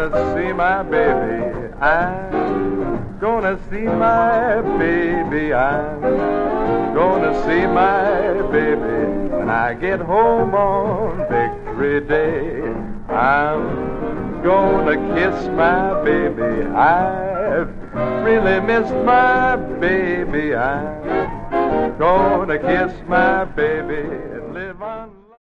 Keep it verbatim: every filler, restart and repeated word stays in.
gonna see my baby. I'm gonna see my baby. I'm gonna see my baby when I get home on Victory Day. I'm gonna kiss my baby. I've really missed my baby. I'm gonna kiss my baby.